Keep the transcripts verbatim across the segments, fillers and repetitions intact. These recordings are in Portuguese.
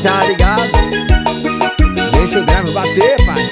tá ligado? Deixa o grave bater, pai.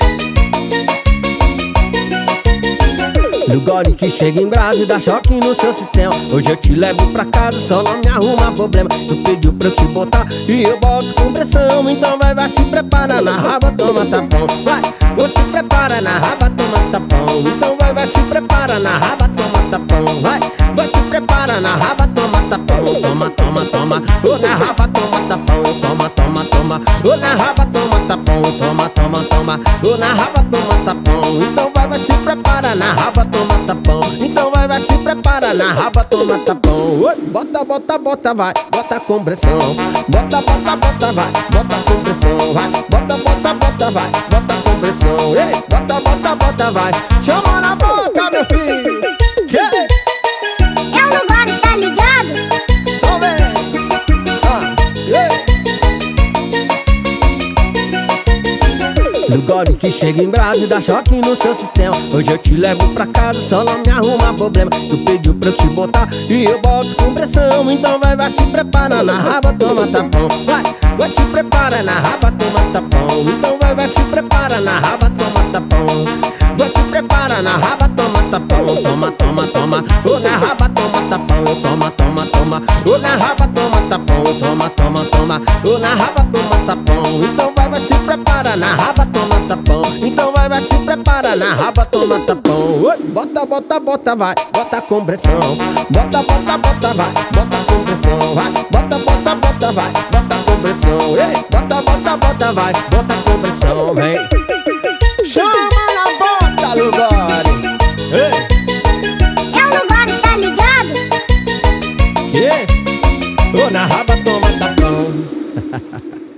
Lugar que chega em brasa e dá choque no seu sistema. Hoje eu te levo pra casa, só não me arruma problema. Tu pediu pra eu te botar e eu boto com pressão. Então vai, vai, se prepara na raba, toma tapão. Vai, vou te prepara na raba, toma tapão. Então vai, vai, se prepara na raba, toma tapão. Vai, vai, se prepara na raba, toma tapão. Toma, toma, toma, ô na raba, toma tapão. Toma, toma, toma, ô na raba, toma tapão. Toma, toma, toma, ô na raba, toma tapão. Então vai, vai, se prepara na raba, toma tapão. Então vai, vai, se prepara na raba, toma tapão. Oi, bota, bota, bota, vai, bota com pressão. Bota, bota, bota, vai, bota com pressão. Vai, bota, bota, bota, vai, bota com pressão. Ei, bota, bota, bota, vai, chama na boca, meu filho. Que? É o lugar, tá ligado? Só vem. Ah, ei. Lugar que chega em brasa e dá choque no seu sistema. Hoje eu te levo pra casa, só não me arruma problema. Tu pediu pra eu te botar e eu boto com pressão. Então vai, vai, se prepara na raba, toma tapão. Vai, vai, se prepara na raba, toma tapão. Então vai, vai, se prepara na raba, toma tapão. Vai, se prepara na raba, toma tapão. Toma, toma, toma, ô na raba, toma tapão. Toma, toma, toma, ô na raba, toma tapão. Toma, toma, toma, ô na raba, toma tapão. Então vai, vai, se prepara na raba, toma tapão. Então vai, vai, se prepara na raba, toma tapão. Oi, bota, bota, bota, vai, bota com pressão. Bota, bota, bota, vai, bota com pressão. Vai, bota, bota, bota, vai, bota com pressão. Ei, bota, bota, bota, vai, bota com pressão. Vem, chama na bota, lugar. Ei, É o lugar, tá ligado? que? Ô, na raba, toma tapão.